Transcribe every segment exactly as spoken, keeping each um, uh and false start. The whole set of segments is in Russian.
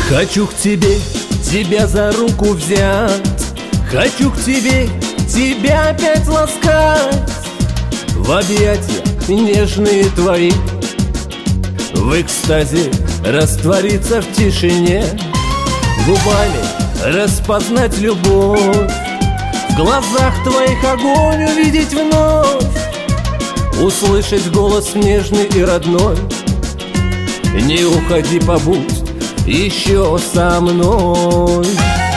Хочу к тебе, тебя за руку взять, хочу к тебе, тебя опять ласкать, в объятия нежные твои, в экстазе раствориться в тишине, губами распознать любовь, в глазах твоих огонь увидеть вновь, услышать голос нежный и родной. Не уходи, побудь еще со мной.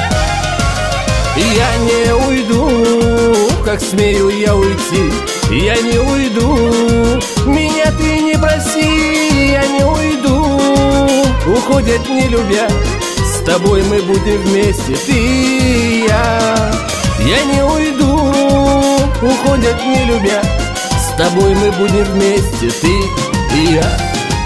Я не уйду, как смею я уйти, я не уйду, меня ты не проси, я не уйду. Уходят не любя, с тобой мы будем вместе, ты и я. Я не уйду, уходят не любя, с тобой мы будем вместе, ты и я.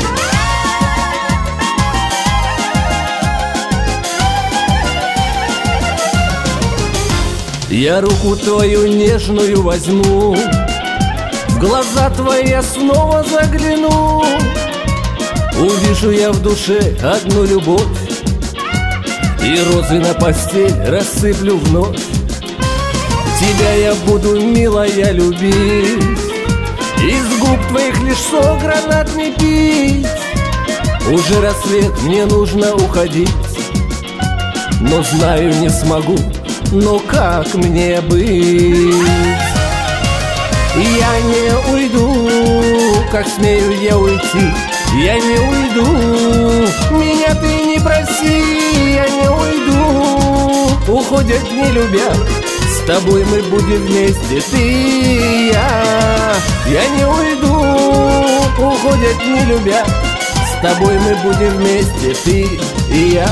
Я руку твою нежную возьму, в глаза твои я снова загляну, увижу я в душе одну любовь, и розы на постель рассыплю вновь. Тебя я буду, милая, любить, из губ твоих лишь сок гранатный пить. Уже рассвет, мне нужно уходить, но знаю, не смогу, но как мне быть? Я не уйду, как смею я уйти, я не уйду, меня ты не проси, я не уйду. Уходят не любя, с тобой мы будем вместе, ты и я. Я не уйду, уходят не любя, с тобой мы будем вместе, ты и я.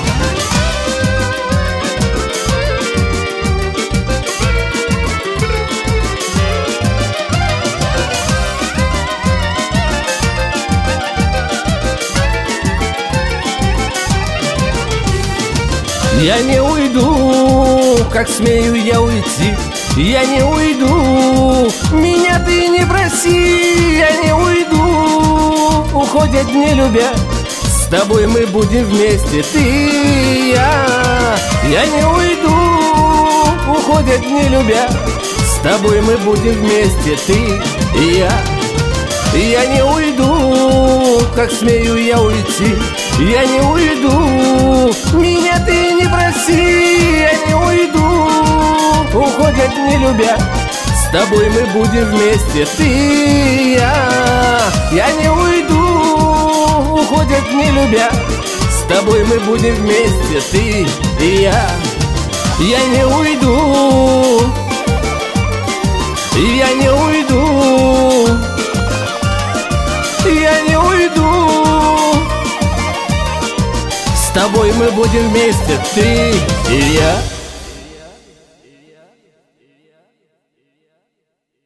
Я не уйду, как смею я уйти, я не уйду, меня ты не проси, я не уйду. Уходят не любя, с тобой мы будем вместе, ты и я. Я не уйду, уходят не любя, с тобой мы будем вместе, ты и я. Я не уйду, как смею я уйти, я не уйду, меня ты не проси, я не уйду. Уходят не любя, с тобой мы будем вместе, ты и я. Я не уйду, уходят не любя, с тобой мы будем вместе, ты и я. Я не уйду, я не уйду, я не уйду. С тобой мы будем вместе, ты и я.